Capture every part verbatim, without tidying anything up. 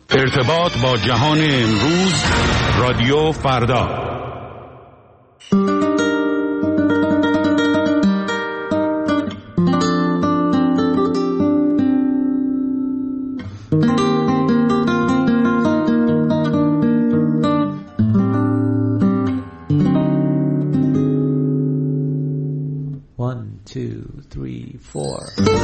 ارتباط با جهان امروز، رادیو فردا. One, two, three, four.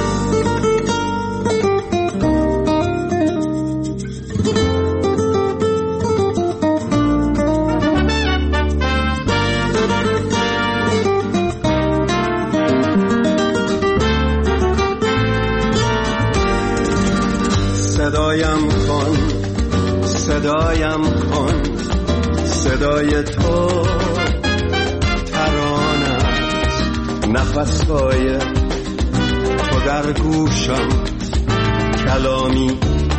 صدایم کن، صدایم کن، صدای تو ترانه است، نفس‌های تو در گوشم، کلامی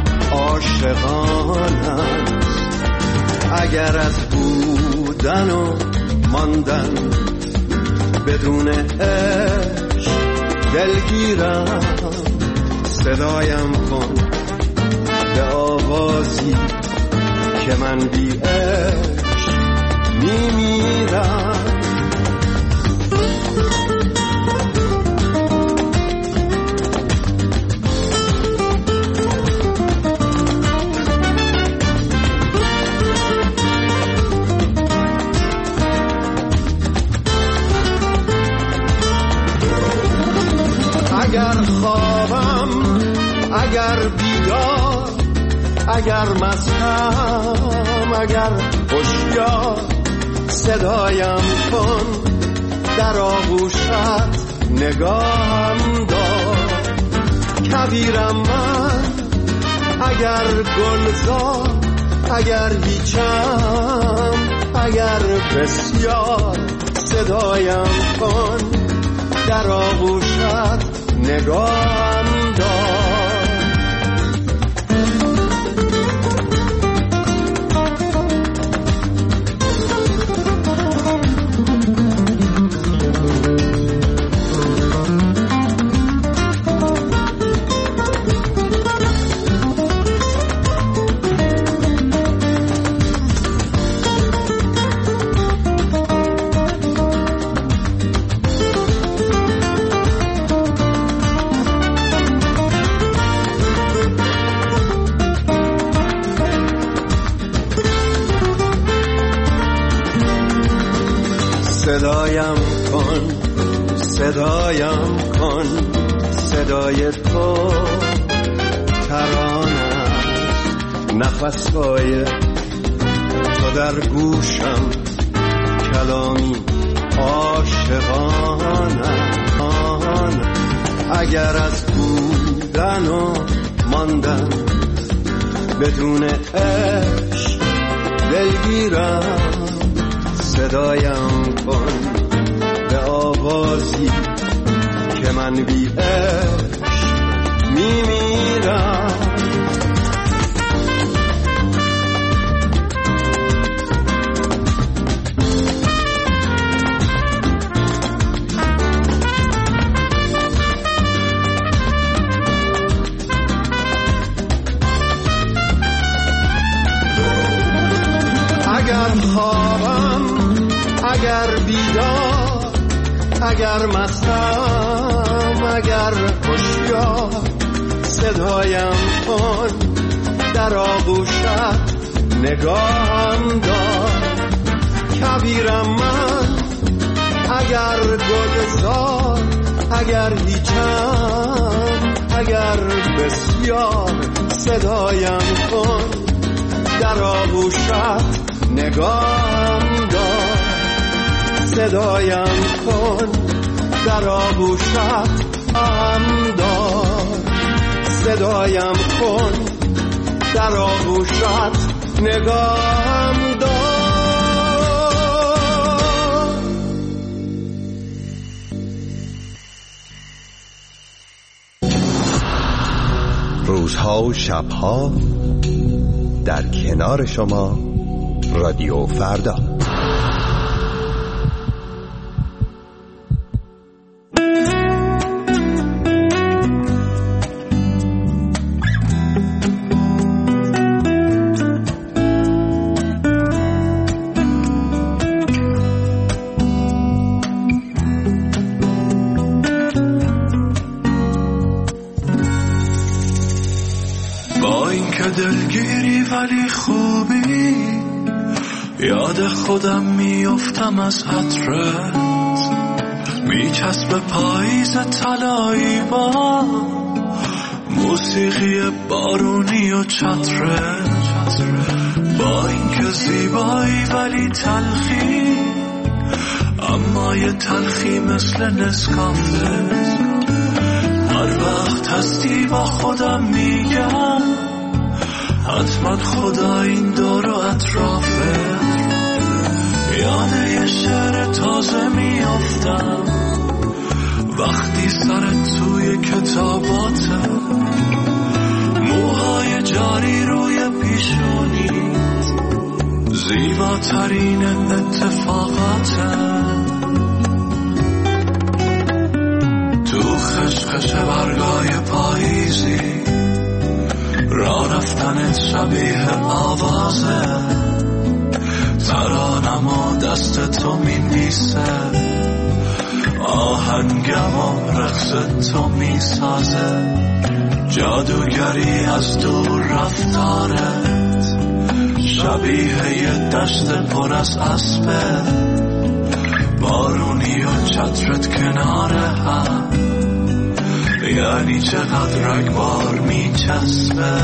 عاشقانه است. اگر از بودن و ماندن بدون عشق دلگیرم، صدایم کن به آوازی که من بی عشق میمیرم. اگر خوابم، اگر بیدار، اگر مستم، اگر هوشیار، صدایم کن، در آغوشت نگاهم دار. کبیرم من، اگر گلزار، اگر هیچم، اگر بسیار، صدایم کن، در آغوشت نگاهم دار. صدایم کن، صدایم کن، صدای تو ترانه است، نفس‌های تو در گوشم، کلامی عاشقانه. اگر از بودن و ماندن بدون عشق دلگیرم، صدایم کن به آوازی که من بی عشق میمیرم. اگر خوابم، اگر بیدار، اگر مستم، اگر هوشیار، صدایم کن، در آغوشت نگاهم دار. کبیرم من، اگر گلزار، اگر هیچم، اگر بسیار، صدایم کن، در آغوشت نگاهم دار. صدایم کن، در آغوشت هم دار. صدایم کن، در آغوشت نگاهم دار. روزها و شبها در کنار شما، رادیو فردا. که دلگیری ولی خوبی، یاد خودم میافتم از عطرت، میچسب پاییز طلایی با موسیقی بارونی و چترت، با اینکه زیبایی ولی تلخی، اما یه تلخی مثل نسکافه. هر وقت هستی با خودم میگم حتما خدا این دور و اطرافه. یاد یه شعر تازه میافتم وقتی سرت توی کتاباته، موهای جاری روی پیشونیت، زیباترین اتفاقاته. تو خشخش برگای پاییزی، راه رفتنت شبیه آوازه، ترانم و دست تو می‌نویسه، آهنگم و رقص تو میسازه، جادوگری از دور رفتارت، شبیه یه دشت پر از اسبه، بارونی و چترت کنار هم، یعنی چقدر رگبار میچسبه.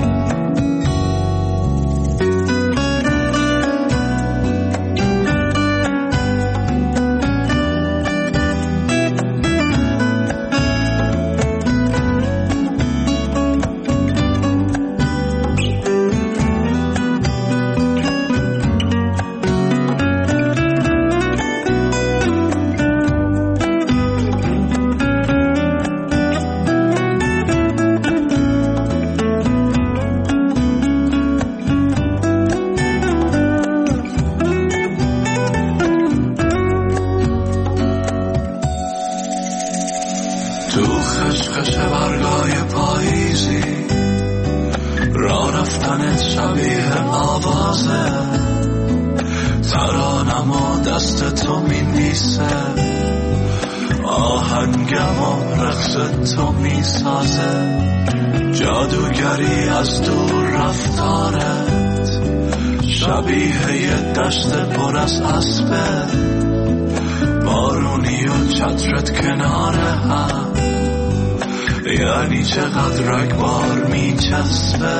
جادوگری از دور رفتارت، شبیه یه دشت پر از اسبه، بارونی و چترت کنار هم، یعنی چقدر رگبار میچسبه.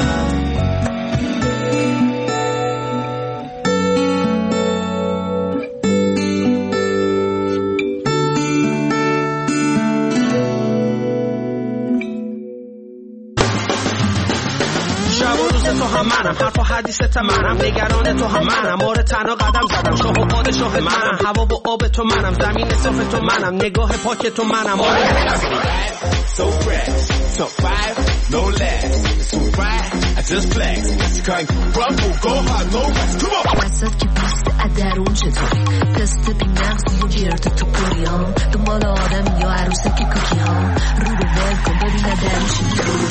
حرف و حدیثت منم، نگران تو هم منم، آره تنها قدم زدم، شاه و پادشاه منم، هوا و آب تو منم، زمین صاف تو منم، نگاه پاک تو منم، آره so fresh, so five, no less, so right, I just flex, you can't crumble, go hard, no rest, come on. وسط که پوست ادرون چطوری، تست بی مغزی و گرد تو پوری ها، دنبال آدم یا عروسه که کوکی ها، رو رو ول کن ببین ادرون چطوری.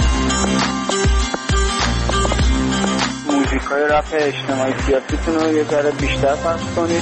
موزیکای رپ اجتماعی سیاسیتون رو یه ذره بیشتر پخش کنید.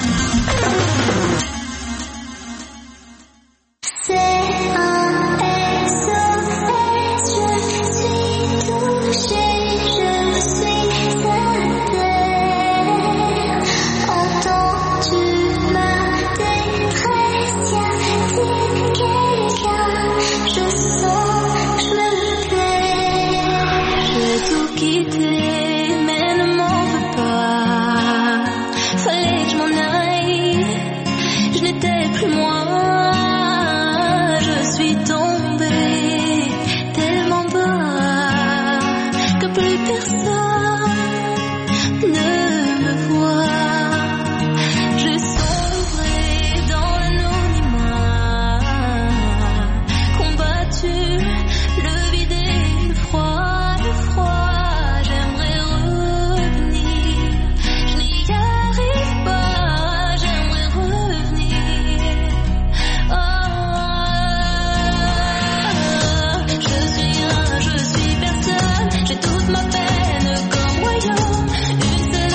J'ai toute ma peine comme royaume, une seule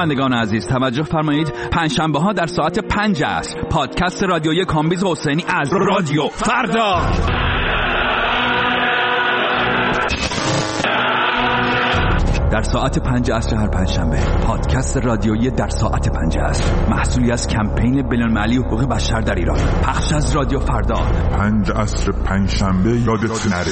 شنوندگان عزیز توجه فرمایید، پنجشنبه ها در ساعت پنج عصر پادکست رادیویی کامبیز حسینی از رادیو فردا در ساعت پنج عصر هر پنجشنبه. پادکست رادیویی در ساعت پنج عصر محصولی از کمپین بین‌المللی حقوق بشر در ایران، پخش از رادیو فردا. پنج عصر پنجشنبه یادت نره.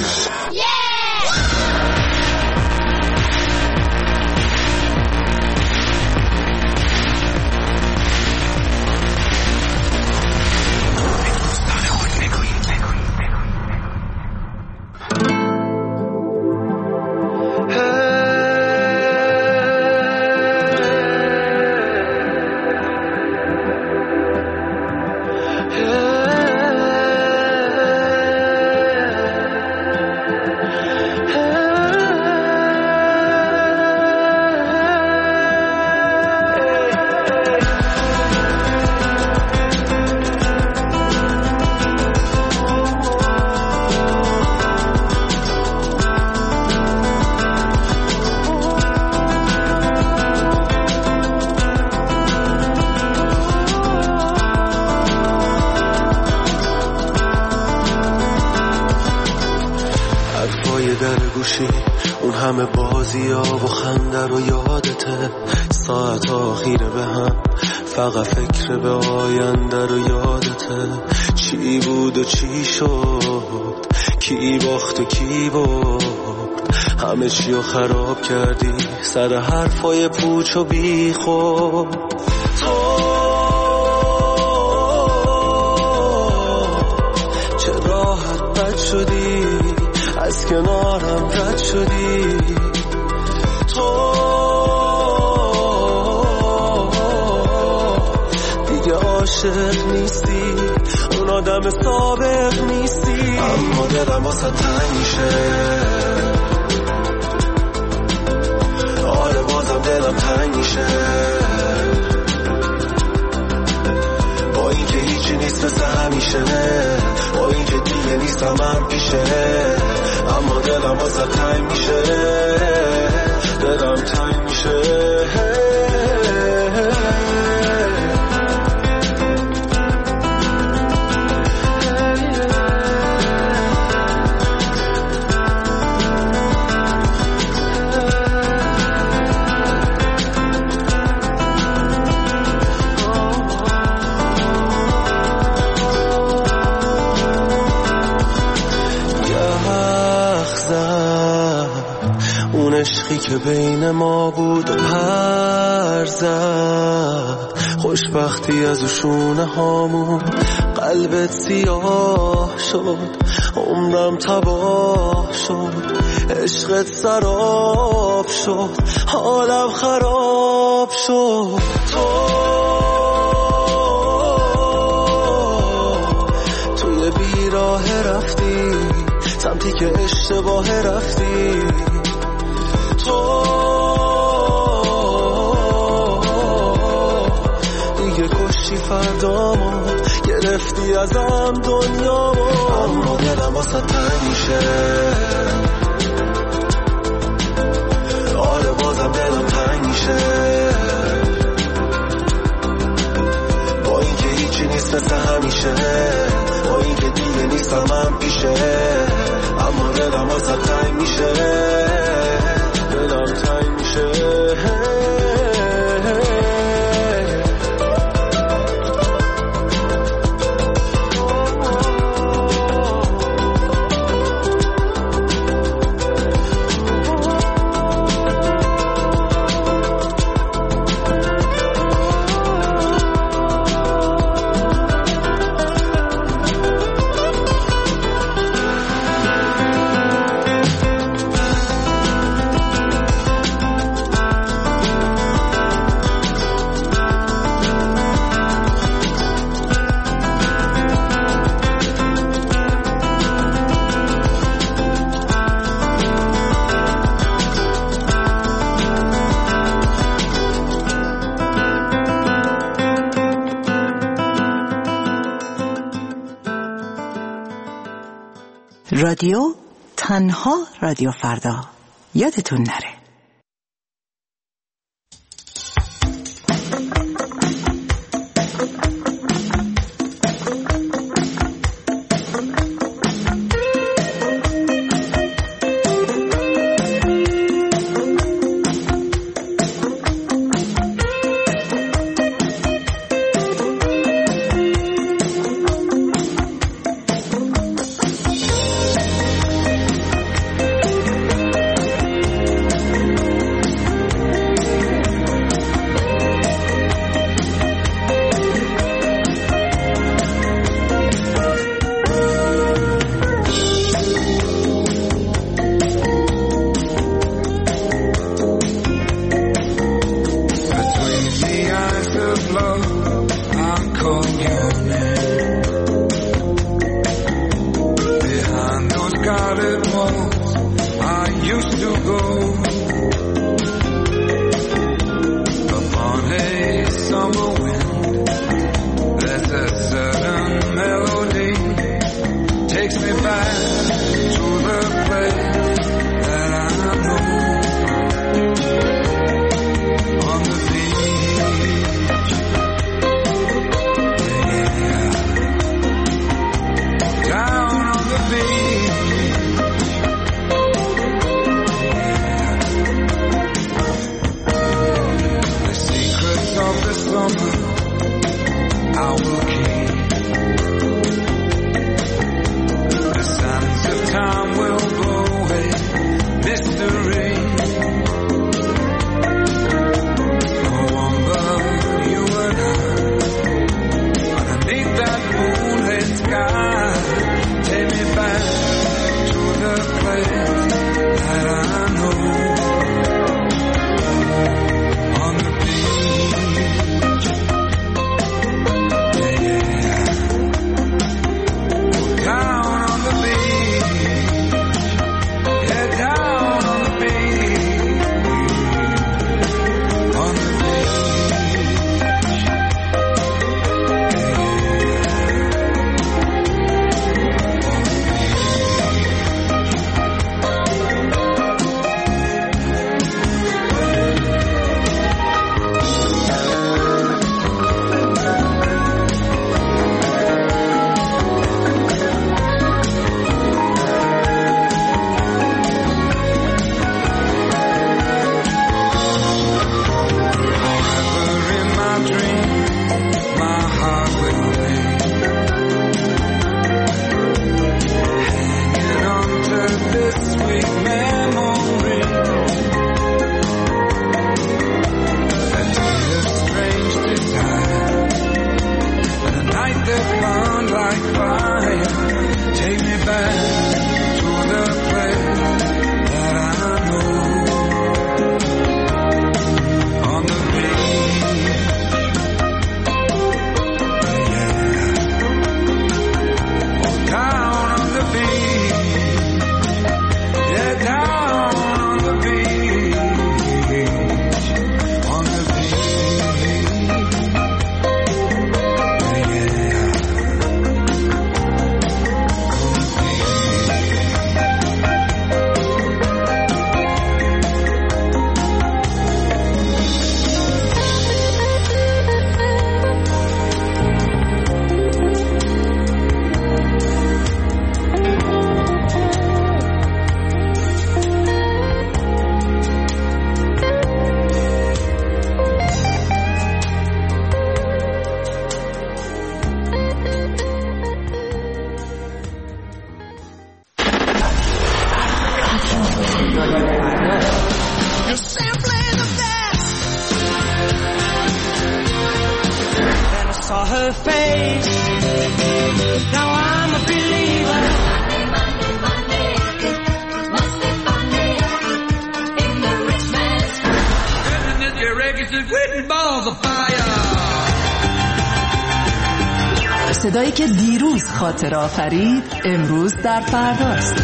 اون همه بازی ها و خنده رو یادته، ساعت آخیره به هم فقط فکر به آینده رو یادته. چی بود و چی شد، کی باخت و کی برد، همه چی رو خراب کردی سر حرفای پوچ و بی خود. تو چه راحت بد شدی، از کنارم رد شدی. تو دیگه عاشق نیستی، اون آدم سابق نیستی. اما دلم واسه تنگ میشه، آره بازم دلم تنگ میشه. با این که هیچی نیست مثل همیشه، با این که دیگه نیستم هم پیشه. اما دلم واسه تنگ میشه، دلم تنگ میشه. عشقی که بین ما بود و پر زد، خوشبختی از شونه هامون قلبت سیاه شد. عمرم تباه شد، عشقت سراب شد، حالم خراب شد. تو توی بیراه رفتی، سمتی که اشتباه رفتی. تو دیگه کشتی فردامو، گرفتی ازم دنیامو. اما دلم واسه تنگ میشه، آره بازم دلم تنگ میشه. با این که هیچی نیست مثل همیشه، با این که دیگه نیستم هم پیشه. اما دلم واسه تنگ میشه، دلم تنگ میشه. رادیو تنها رادیو فردا، یادتون نره. صدایی که دیروز خاطر آفرید امروز در فرداست.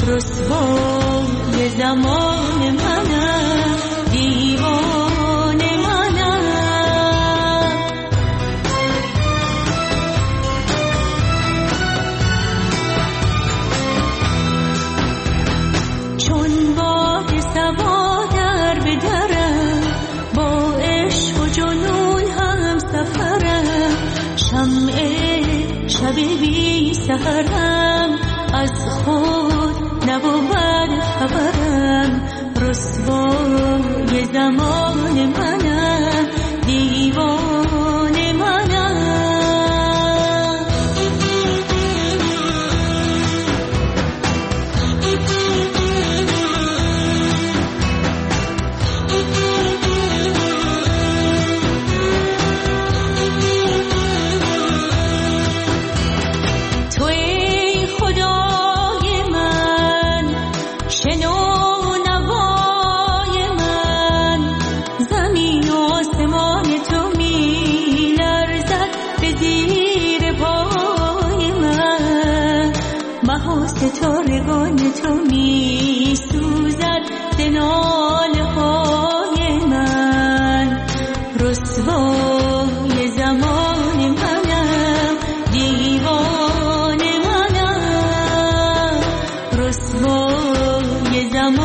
رسوای زمان منم دیوانه منم چون باد صبا در بدرم با عشق و جنون هم سفرم شمع شب بی سحرم از خود نبود خبرم رسوای زمان منم دیوانه منم ستارگان تو می سوزد دناله های من رسوای زمان منم دیوانه منم رسوای زمان